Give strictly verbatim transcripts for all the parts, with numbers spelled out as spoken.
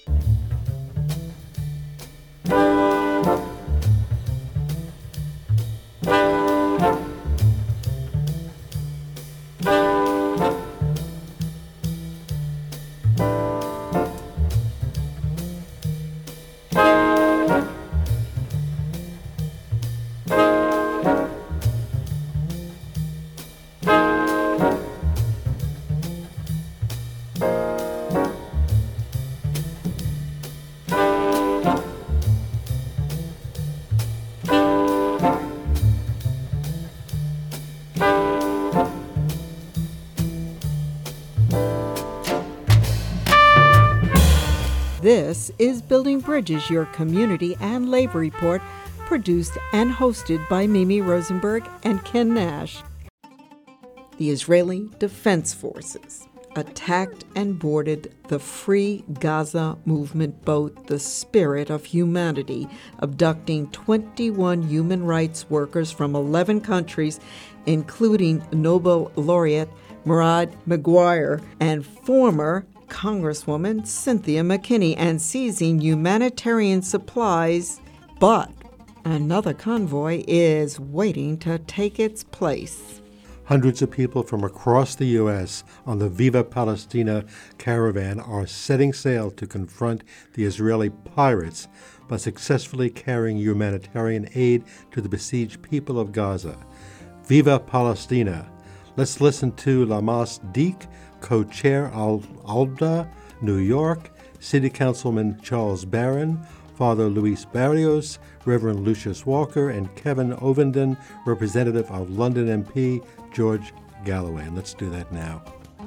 This is Building Bridges, your community and labor report, produced and hosted by Mimi Rosenberg and Ken Nash. The Israeli Defense Forces attacked and boarded the Free Gaza Movement boat, the Spirit of Humanity, abducting twenty-one human rights workers from eleven countries, including Nobel laureate Murad Maguire and former Congresswoman Cynthia McKinney, and seizing humanitarian supplies, but another convoy is waiting to take its place. Hundreds of people from across the U S on the Viva Palestina caravan are setting sail to confront the Israeli pirates by successfully carrying humanitarian aid to the besieged people of Gaza. Viva Palestina. Let's listen to Lamas Deek, co-chair Al Alda, New York, City Councilman Charles Barron, Father Luis Barrios, Reverend Lucius Walker, and Kevin Ovenden, representative of London M P George Galloway. And let's do that now.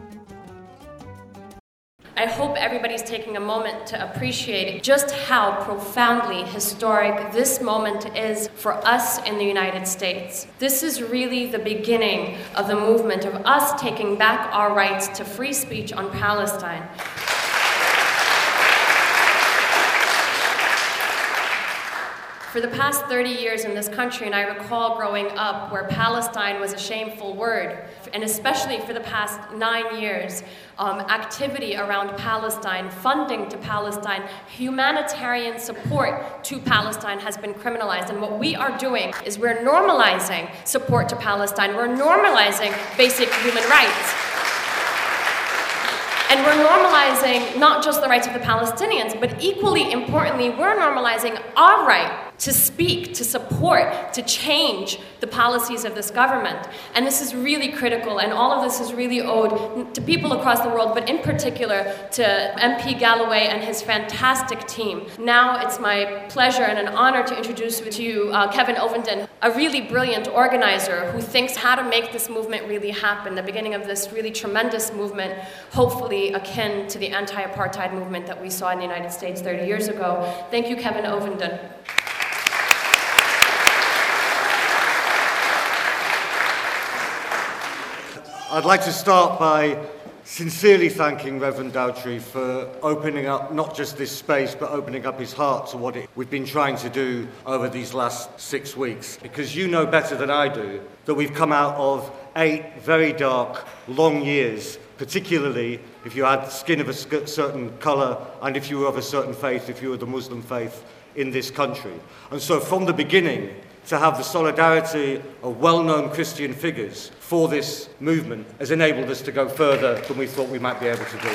I hope everybody's taking a moment to appreciate just how profoundly historic this moment is for us in the United States. This is really the beginning of the movement of us taking back our rights to free speech on Palestine. For the past thirty years in this country, and I recall growing up where Palestine was a shameful word, and especially for the past nine years, um, activity around Palestine, funding to Palestine, humanitarian support to Palestine has been criminalized. And what we are doing is we're normalizing support to Palestine. We're normalizing basic human rights. And we're normalizing not just the rights of the Palestinians, but equally importantly, we're normalizing our right to speak, to support, to change the policies of this government. And this is really critical, and all of this is really owed to people across the world, but in particular to M P Galloway and his fantastic team. Now it's my pleasure and an honor to introduce to you uh, Kevin Ovenden, a really brilliant organizer who thinks how to make this movement really happen, the beginning of this really tremendous movement, hopefully akin to the anti-apartheid movement that we saw in the United States thirty years ago. Thank you, Kevin Ovenden. I'd like to start by sincerely thanking Reverend Dowtry for opening up not just this space, but opening up his heart to what it, we've been trying to do over these last six weeks. Because you know better than I do that we've come out of eight very dark, long years, particularly if you had skin of a certain colour and if you were of a certain faith, if you were the Muslim faith in this country. And so from the beginning, to have the solidarity of well-known Christian figures for this movement has enabled us to go further than we thought we might be able to do.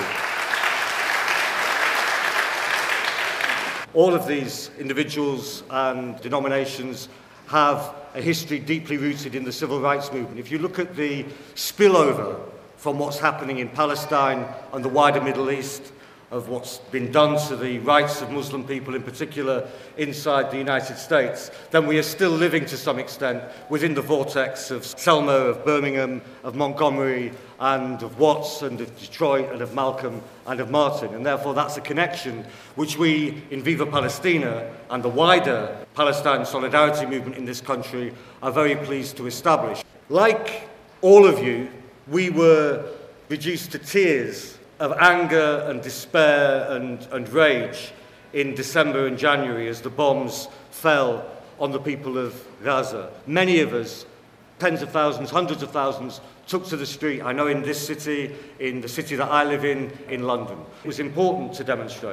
All of these individuals and denominations have a history deeply rooted in the civil rights movement. If you look at the spillover from what's happening in Palestine and the wider Middle East, of what's been done to the rights of Muslim people, in particular inside the United States, then we are still living to some extent within the vortex of Selma, of Birmingham, of Montgomery, and of Watts, and of Detroit, and of Malcolm, and of Martin. And therefore that's a connection which we in Viva Palestina and the wider Palestine solidarity movement in this country are very pleased to establish. Like all of you, we were reduced to tears of anger and despair and, and rage in December and January as the bombs fell on the people of Gaza. Many of us, tens of thousands, hundreds of thousands, took to the street. I know in this city, in the city that I live in, in London. It was important to demonstrate.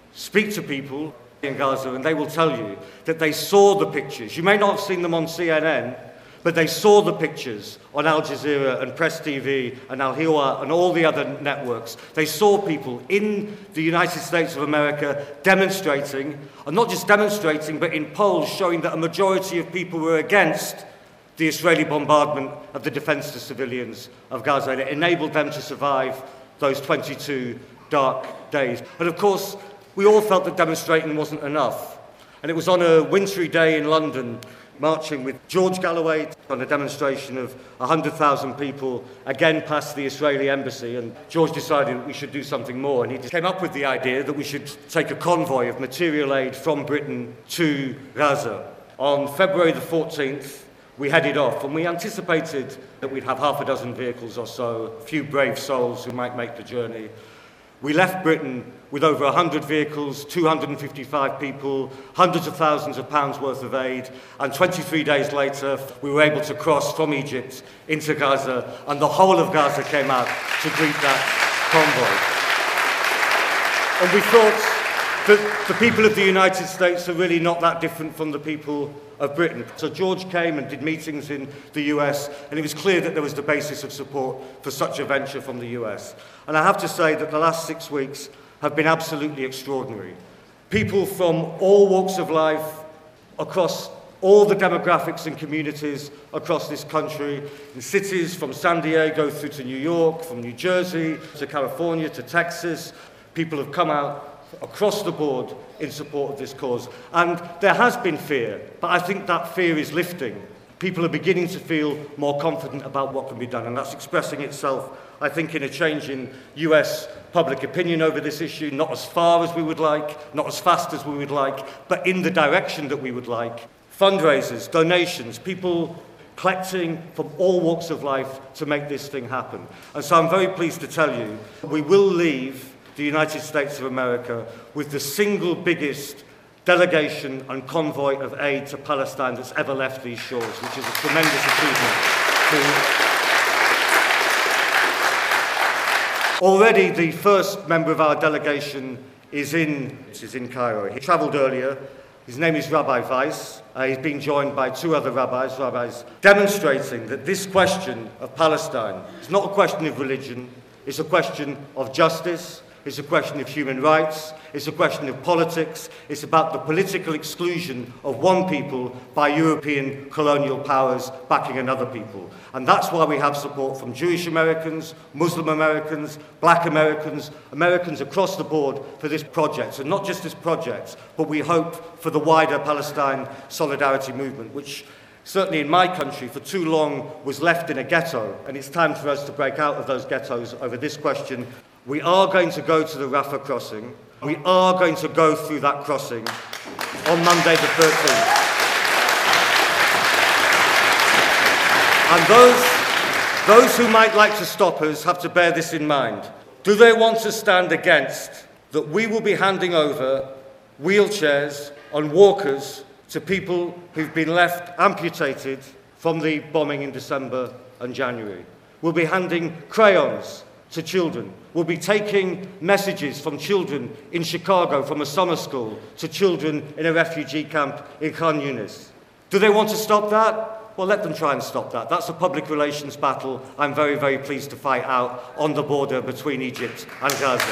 speak to people in Gaza and they will tell you that they saw the pictures. You may not have seen them on C N N, but they saw the pictures on Al Jazeera and Press T V and Al Hiwa and all the other networks. They saw people in the United States of America demonstrating, and not just demonstrating, but in polls showing that a majority of people were against the Israeli bombardment of the defense to civilians of Gaza. And it enabled them to survive those twenty-two dark days. But of course, we all felt that demonstrating wasn't enough. And it was on a wintry day in London, marching with George Galloway on a demonstration of one hundred thousand people, again past the Israeli embassy, and George decided that we should do something more, and he came up with the idea that we should take a convoy of material aid from Britain to Gaza. On February the fourteenth, we headed off, and we anticipated that we'd have half a dozen vehicles or so, a few brave souls who might make the journey. We left Britain with over one hundred vehicles, two hundred fifty-five people, hundreds of thousands of pounds worth of aid, and twenty-three days later we were able to cross from Egypt into Gaza, and the whole of Gaza came out to greet that convoy. And we thought that the people of the United States are really not that different from the people of Britain. So George came and did meetings in the U S, and it was clear that there was the basis of support for such a venture from the U S. And I have to say that the last six weeks have been absolutely extraordinary. People from all walks of life, across all the demographics and communities across this country, in cities from San Diego through to New York, from New Jersey to California to Texas, people have come out across the board in support of this cause. And there has been fear, but I think that fear is lifting. People are beginning to feel more confident about what can be done, and that's expressing itself, I think, in a change in U S public opinion over this issue, not as far as we would like, not as fast as we would like, but in the direction that we would like. Fundraisers, donations, people collecting from all walks of life to make this thing happen. And so I'm very pleased to tell you, we will leave the United States of America with the single biggest delegation and convoy of aid to Palestine that's ever left these shores, which is a tremendous achievement. Already the first member of our delegation is in, is in Cairo. He travelled earlier. His name is Rabbi Weiss. Uh, he's been joined by two other rabbis, rabbis, demonstrating that this question of Palestine is not a question of religion, it's a question of justice, it's a question of human rights, it's a question of politics, it's about the political exclusion of one people by European colonial powers backing another people. And that's why we have support from Jewish Americans, Muslim Americans, Black Americans, Americans across the board for this project. And not just this project, but we hope for the wider Palestine solidarity movement, which certainly in my country for too long was left in a ghetto. And it's time for us to break out of those ghettos over this question. We are going to go to the Rafah crossing. We are going to go through that crossing on Monday the thirteenth. And those, those who might like to stop us have to bear this in mind. Do they want to stand against that we will be handing over wheelchairs and walkers to people who've been left amputated from the bombing in December and January? We'll be handing crayons to children. We'll be taking messages from children in Chicago from a summer school to children in a refugee camp in Khan Yunis. Do they want to stop that? Well, let them try and stop that. That's a public relations battle I'm very, very pleased to fight out on the border between Egypt and Gaza.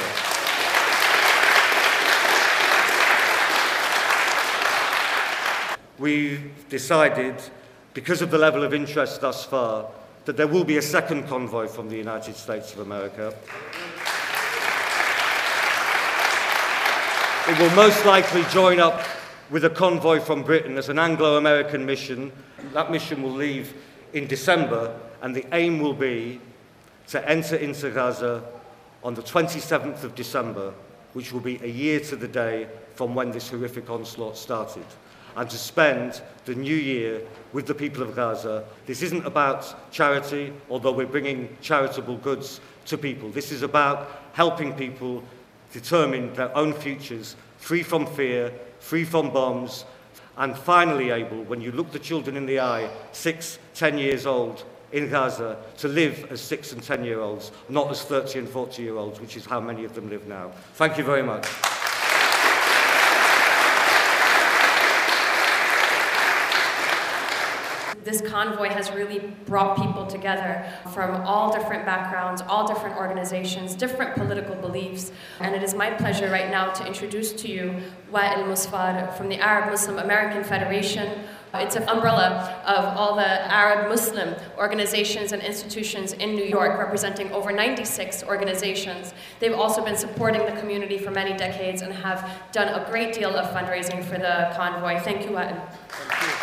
We've decided, because of the level of interest thus far, that there will be a second convoy from the United States of America. It will most likely join up with a convoy from Britain as an Anglo-American mission. That mission will leave in December, and the aim will be to enter into Gaza on the twenty-seventh of December, which will be a year to the day from when this horrific onslaught started, and to spend the new year with the people of Gaza. This isn't about charity, although we're bringing charitable goods to people. This is about helping people determine their own futures, free from fear, free from bombs, and finally able, when you look the children in the eye, six, ten years old in Gaza, to live as six and ten year olds, not as thirty and forty year olds, which is how many of them live now. Thank you very much. This convoy has really brought people together from all different backgrounds, all different organizations, different political beliefs. And it is my pleasure right now to introduce to you Wael Musfar from the Arab Muslim American Federation. It's an umbrella of all the Arab Muslim organizations and institutions in New York, representing over ninety-six organizations. They've also been supporting the community for many decades and have done a great deal of fundraising for the convoy. Thank you, Wael. Thank you.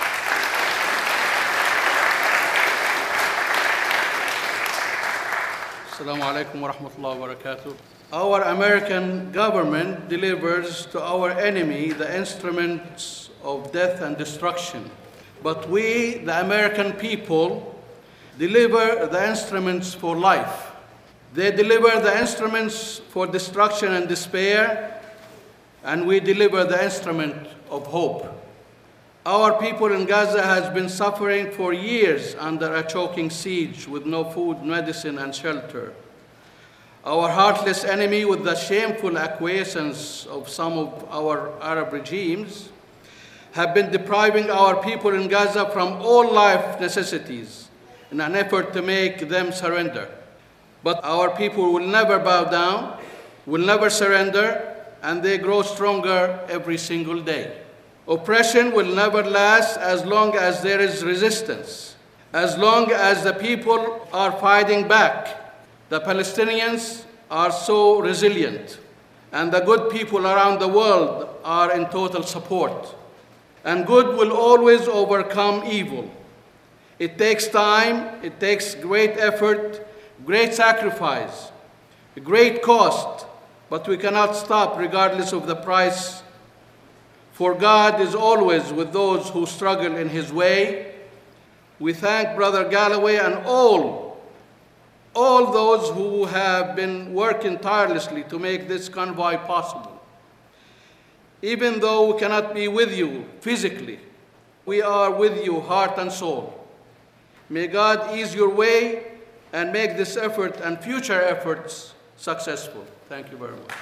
Assalamu alaikum wa rahmatullahi wa barakatuh. Our American government delivers to our enemy the instruments of death and destruction. But we, the American people, deliver the instruments for life. They deliver the instruments for destruction and despair, and we deliver the instrument of hope. Our people in Gaza has been suffering for years under a choking siege with no food, medicine, and shelter. Our heartless enemy, with the shameful acquiescence of some of our Arab regimes, have been depriving our people in Gaza from all life necessities in an effort to make them surrender. But our people will never bow down, will never surrender, and they grow stronger every single day. Oppression will never last as long as there is resistance, as long as the people are fighting back. The Palestinians are so resilient, and the good people around the world are in total support. And good will always overcome evil. It takes time, it takes great effort, great sacrifice, great cost, but we cannot stop regardless of the price. For God is always with those who struggle in His way. We thank Brother Galloway and all, all those who have been working tirelessly to make this convoy possible. Even though we cannot be with you physically, we are with you heart and soul. May God ease your way and make this effort and future efforts successful. Thank you very much.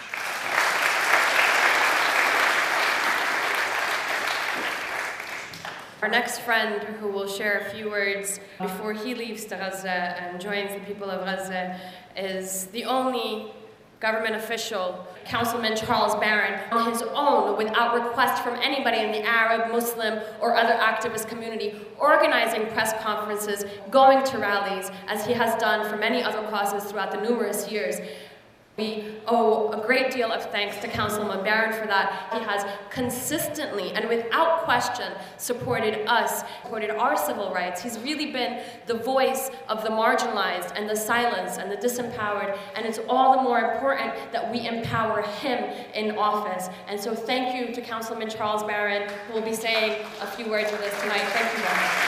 Our next friend who will share a few words before he leaves to Gaza and joins the people of Gaza is the only government official, Councilman Charles Barron, on his own, without request from anybody in the Arab, Muslim, or other activist community, organizing press conferences, going to rallies, as he has done for many other causes throughout the numerous years. We owe a great deal of thanks to Councilman Barron for that. He has consistently and without question supported us, supported our civil rights. He's really been the voice of the marginalized and the silenced and the disempowered, and it's all the more important that we empower him in office. And so thank you to Councilman Charles Barron, who will be saying a few words with us tonight. Thank you very much.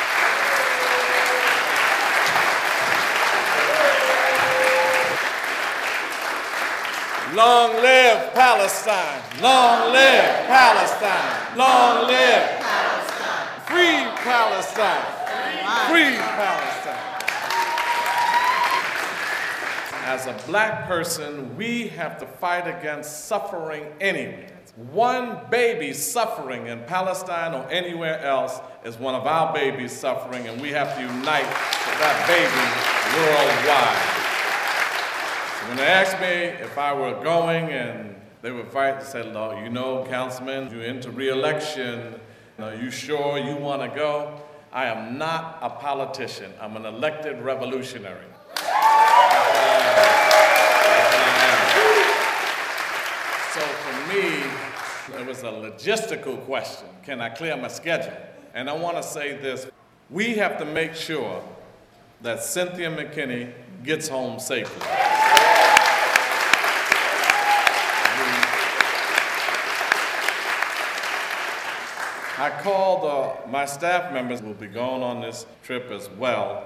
Long live Palestine! Long live Palestine! Long live Palestine! Free Palestine! Free Palestine! As a black person, we have to fight against suffering anywhere. One baby suffering in Palestine or anywhere else is one of our babies suffering, and we have to unite with that baby worldwide. When they asked me if I were going and they would fight, they said, "Look, you know, Councilman, you're into re-election. Are you sure you want to go?" I am not a politician. I'm an elected revolutionary. So for me, it was a logistical question. Can I clear my schedule? And I want to say this. We have to make sure that Cynthia McKinney gets home safely. I called uh, my staff members who will be going on this trip as well.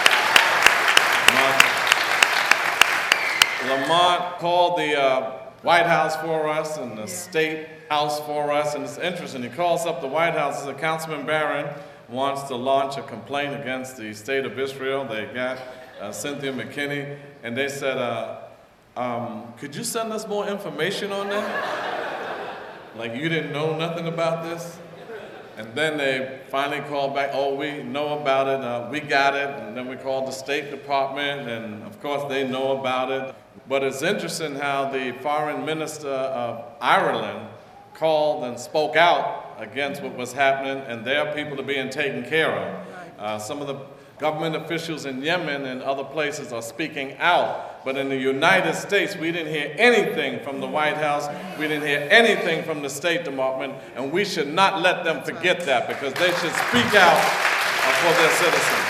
Lamont called the uh, White House for us and the State House for us, and it's interesting. He calls up the White House and says, Councilman Barron wants to launch a complaint against the state of Israel. They got uh, Cynthia McKinney, and they said, uh, um, could you send us more information on that? Like you didn't know nothing about this? And then they finally called back, oh, we know about it, uh, we got it. And then we called the State Department, and of course they know about it. But it's interesting how the foreign minister of Ireland called and spoke out against what was happening, and their people are being taken care of. Uh, some of the government officials in Yemen and other places are speaking out. But in the United States, we didn't hear anything from the White House. We didn't hear anything from the State Department. And we should not let them forget that, because they should speak out for their citizens.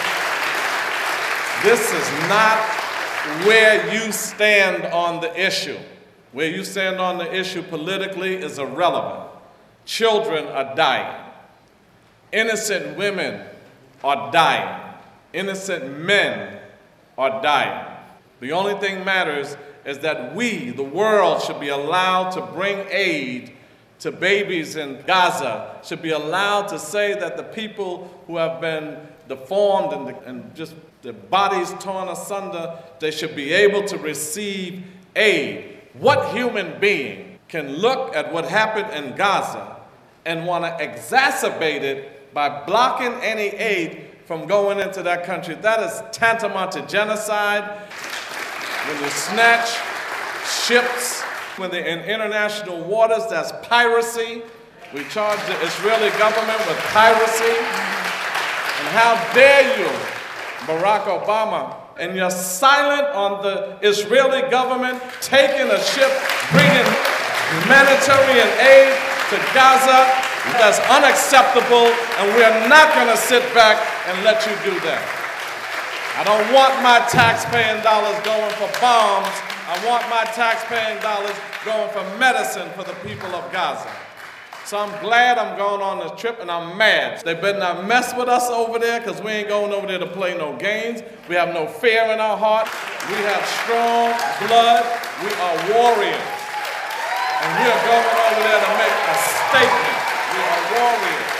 This is not where you stand on the issue. Where you stand on the issue politically is irrelevant. Children are dying. Innocent women are dying. Innocent men are dying. The only thing matters is that we, the world, should be allowed to bring aid to babies in Gaza, should be allowed to say that the people who have been deformed and, and just their bodies torn asunder, they should be able to receive aid. What human being can look at what happened in Gaza and want to exacerbate it by blocking any aid from going into that country? That is tantamount to genocide. When you snatch ships, when they're in international waters, that's piracy. We charge the Israeli government with piracy. And how dare you, Barack Obama, and you're silent on the Israeli government taking a ship, bringing humanitarian aid to Gaza. That's unacceptable, and we're not going to sit back and let you do that. I don't want my taxpaying dollars going for bombs. I want my taxpaying dollars going for medicine for the people of Gaza. So I'm glad I'm going on this trip, and I'm mad. They better not mess with us over there, because we ain't going over there to play no games. We have no fear in our heart. We have strong blood. We are warriors. And we are going over there to make a statement. We are warriors.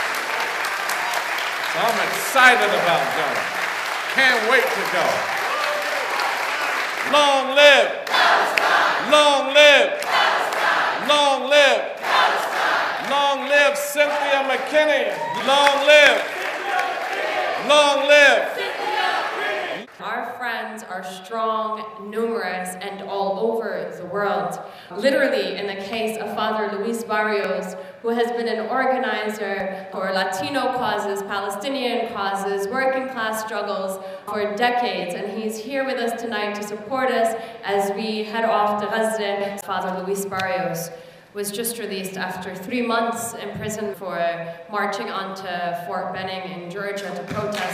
So I'm excited about going. Can't wait to go. Long live Palestine! Long live Palestine! Long live Palestine! Long live Cynthia McKinney! Long live! Long live! Our friends are strong, numerous, and all over the world. Literally, in the case of Father Luis Barrios, who has been an organizer for Latino causes, Palestinian causes, working class struggles for decades, and he's here with us tonight to support us as we head off to Gaza. Father Luis Barrios was just released after three months in prison for marching onto Fort Benning in Georgia to protest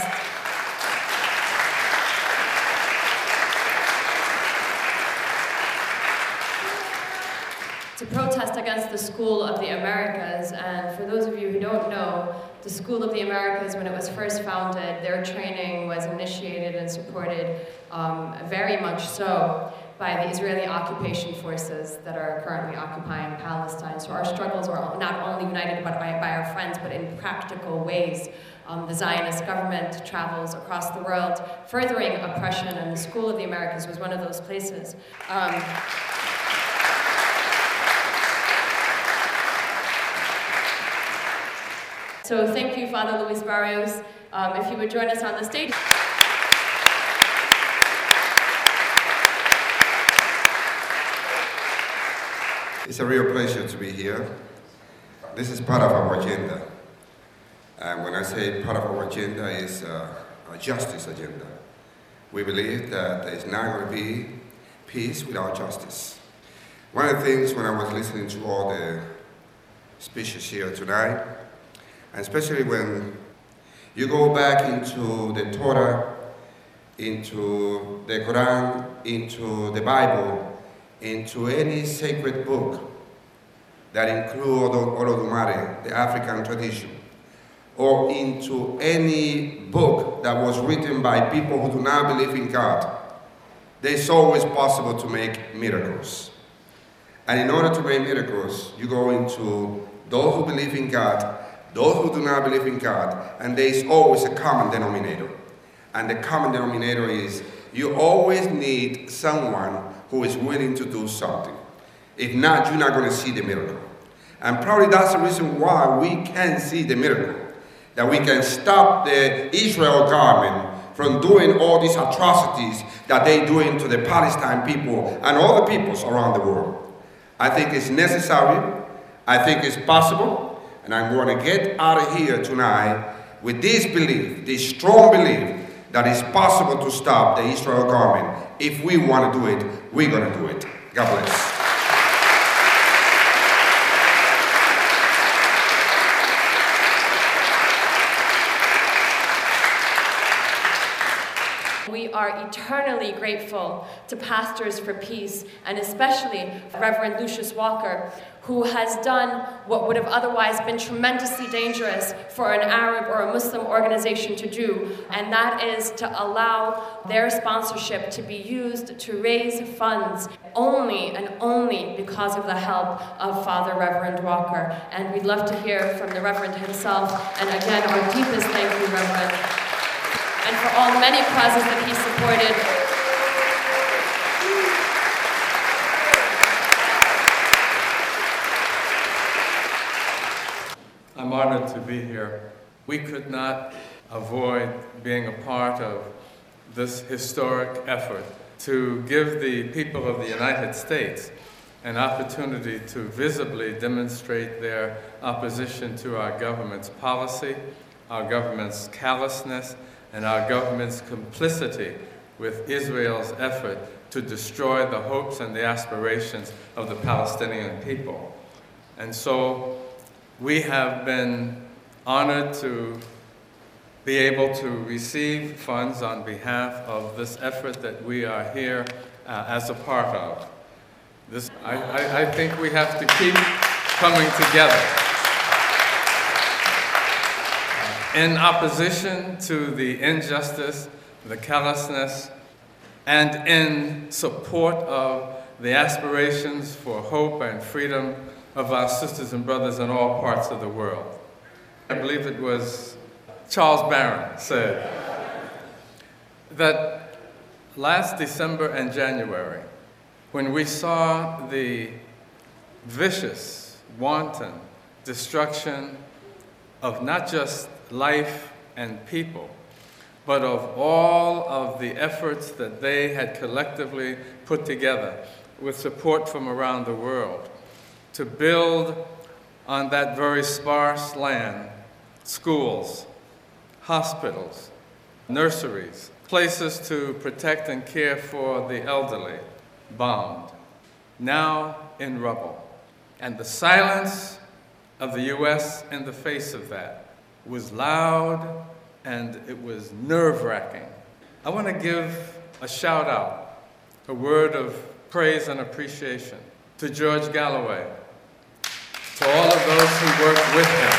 to protest against the School of the Americas. And for those of you who don't know, the School of the Americas, when it was first founded, their training was initiated and supported um, very much so by the Israeli occupation forces that are currently occupying Palestine. So our struggles are not only united by, by our friends, but in practical ways. Um, the Zionist government travels across the world, furthering oppression, and the School of the Americas was one of those places. Um, So thank you, Father Luis Barrios. Um, if you would join us on the stage. It's a real pleasure to be here. This is part of our agenda. And when I say part of our agenda, is uh, a justice agenda. We believe that there's not going to be peace without justice. One of the things when I was listening to all the speeches here tonight, and especially when you go back into the Torah, into the Quran, into the Bible, into any sacred book that includes Olodumare, the African tradition, or into any book that was written by people who do not believe in God, it's always possible to make miracles. And in order to make miracles, you go into those who believe in God, those who do not believe in God, and there is always a common denominator. And the common denominator is you always need someone who is willing to do something. If not, you're not going to see the miracle. And probably that's the reason why we can't see the miracle. that we can stop the Israel government from doing all these atrocities that they're doing to the Palestine people and all the peoples around the world. I think it's necessary, I think it's possible, and I'm going to get out of here tonight with this belief, this strong belief that it's possible to stop the Israel government. If we want to do it, we're going to do it. God bless. We are eternally grateful to Pastors for Peace, and especially Reverend Lucius Walker, who has done what would have otherwise been tremendously dangerous for an Arab or a Muslim organization to do, and that is to allow their sponsorship to be used to raise funds only and only because of the help of Father Reverend Walker. And we'd love to hear from the Reverend himself, and again, our deepest thank you, Reverend, and for all the many causes that he supported. I'm honored to be here. We could not avoid being a part of this historic effort to give the people of the United States an opportunity to visibly demonstrate their opposition to our government's policy, our government's callousness, and our government's complicity with Israel's effort to destroy the hopes and the aspirations of the Palestinian people. And so we have been honored to be able to receive funds on behalf of this effort that we are here uh, as a part of. This, I, I, I think we have to keep coming together. In opposition to the injustice, the callousness, and in support of the aspirations for hope and freedom of our sisters and brothers in all parts of the world. I believe it was Charles Barron said that last December and January, when we saw the vicious, wanton destruction of not just life and people, but of all of the efforts that they had collectively put together with support from around the world to build on that very sparse land schools, hospitals, nurseries, places to protect and care for the elderly, bombed, now in rubble. And the silence of the U S in the face of that was loud and it was nerve-wracking. I want to give a shout out, a word of praise and appreciation to George Galloway, to all of those who worked with him,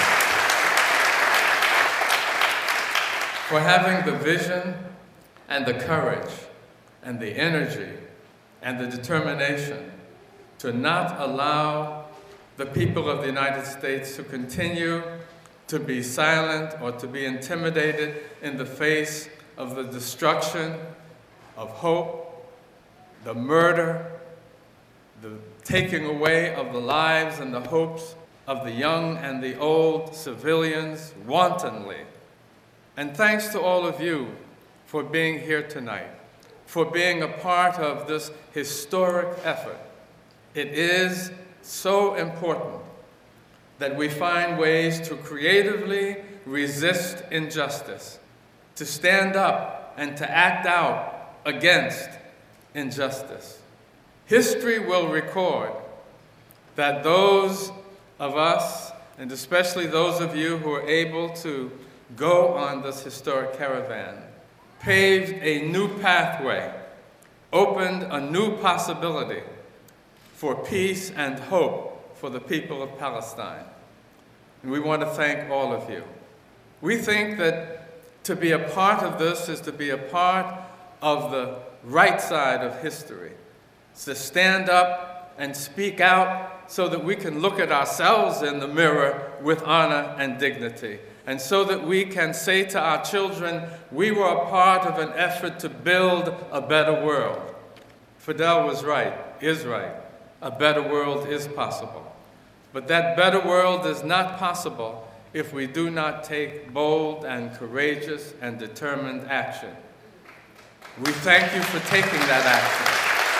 for having the vision and the courage and the energy and the determination to not allow the people of the United States to continue to be silent or to be intimidated in the face of the destruction of hope, the murder, the taking away of the lives and the hopes of the young and the old civilians wantonly. And thanks to all of you for being here tonight, for being a part of this historic effort. It is so important that we find ways to creatively resist injustice, to stand up and to act out against injustice. History will record that those of us, and especially those of you who are able to go on this historic caravan, paved a new pathway, opened a new possibility for peace and hope for the people of Palestine. And we want to thank all of you. We think that to be a part of this is to be a part of the right side of history. It's to stand up and speak out so that we can look at ourselves in the mirror with honor and dignity. And so that we can say to our children, we were a part of an effort to build a better world. Fidel was right, is right. A better world is possible. But that better world is not possible if we do not take bold and courageous and determined action. We thank you for taking that action.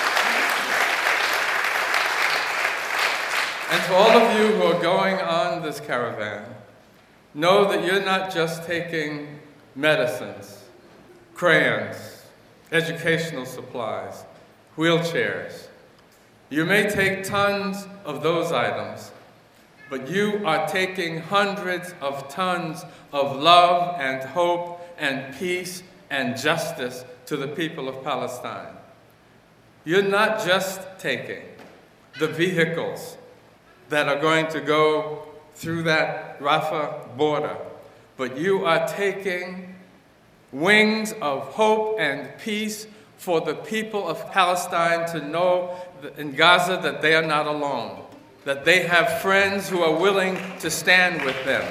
And to all of you who are going on this caravan, know that you're not just taking medicines, crayons, educational supplies, wheelchairs. You may take tons of those items, but you are taking hundreds of tons of love and hope and peace and justice to the people of Palestine. You're not just taking the vehicles that are going to go through that Rafah border, but you are taking wings of hope and peace for the people of Palestine to know in Gaza that they are not alone, that they have friends who are willing to stand with them.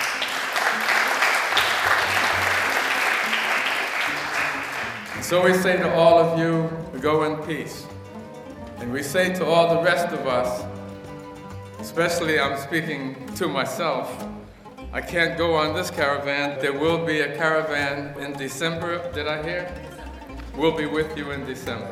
So we say to all of you, go in peace. And we say to all the rest of us, especially I'm speaking to myself, I can't go on this caravan. There will be a caravan in December, did I hear? We'll be with you in December.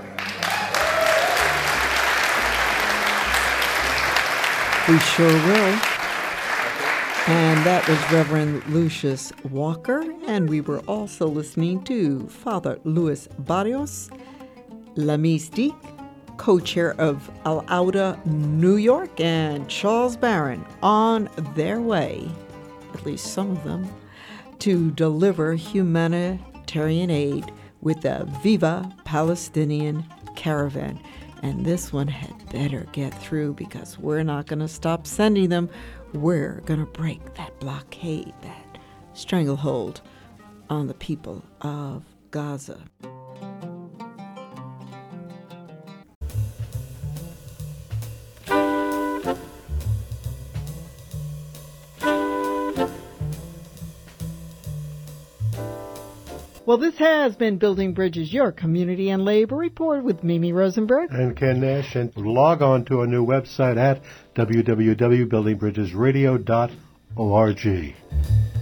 We sure will. And that was Reverend Lucius Walker, and we were also listening to Father Luis Barrios, Lamis Deek, co-chair of Al Auda, New York, and Charles Barron on their way, at least some of them, to deliver humanitarian aid with the Viva Palestinian Caravan. And this one had better get through because we're not going to stop sending them. We're going to break that blockade, that stranglehold on the people of Gaza. Well, this has been Building Bridges, your community and labor report with Mimi Rosenberg and Ken Nash. And log on to our new website at w w w dot building bridges radio dot org.